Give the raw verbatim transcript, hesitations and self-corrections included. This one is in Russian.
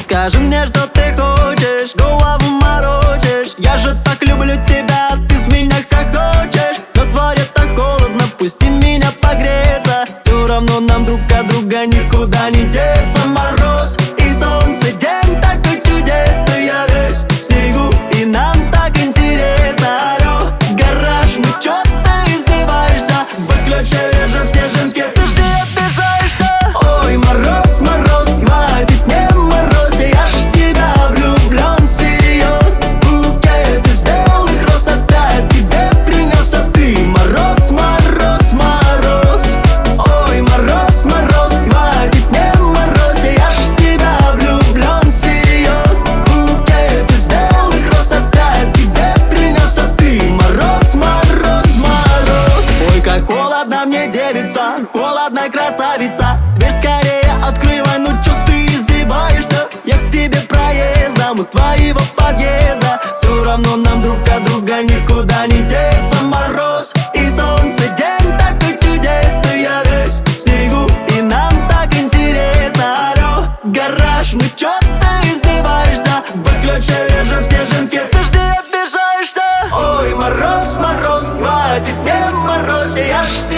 Скажи мне, что ты хочешь, голову морочишь. Я же так люблю тебя, ты с меня хохочешь. На дворе так холодно, пусти меня погреться. Все равно нам друг от друга никуда не деться. Мороз и солнце, день такой чудесный. Я весь в снегу, и нам так интересно. Алло, гараж, ну чё ты издеваешься? Выключи же в снежинке, ты ж не обижаешься. Ой, мороз, мороз, хватит не морозь. Я ж в тебя влюблен всерьез. Букет из белых роз опять тебе принес. А ты мороз, мороз, мороз. Ой, мороз, мороз, хватит не морозь. Я ж в тебя влюблен всерьез. Букет из белых роз опять тебе принес. А ты мороз, мороз, мороз. Ой, как холодно мне, девица, холодно, красавица. Дверь скорее открывай, ну чё ты издеваешься? Я к тебе проездом у твоего подъезда. Все равно нам друг от друга никуда не деться. Мороз и солнце, день такой чудесный. Я весь в снегу, и нам так интересно. Алло, гараж, ну чё ты издеваешься? Выключи же в снежинке, ты ж не обижаешься. Ой, мороз, мороз, хватит не мороз. Я ж